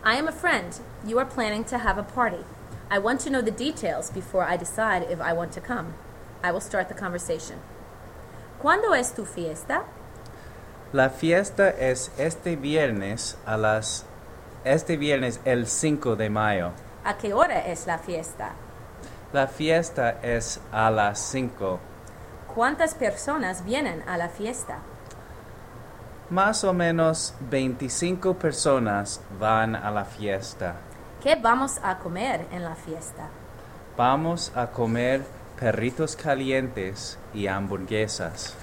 I am a friend. You are planning to have a party. I want to know the details before I decide if I want to come. I will start the conversation. ¿Cuándo es tu fiesta? La fiesta es este viernes el 5 de mayo. ¿A qué hora es la fiesta? La fiesta es a las 5. ¿Cuántas personas vienen a la fiesta? Más o menos 25 personas van a la fiesta. ¿Qué vamos a comer en la fiesta? Vamos a comer perritos calientes y hamburguesas.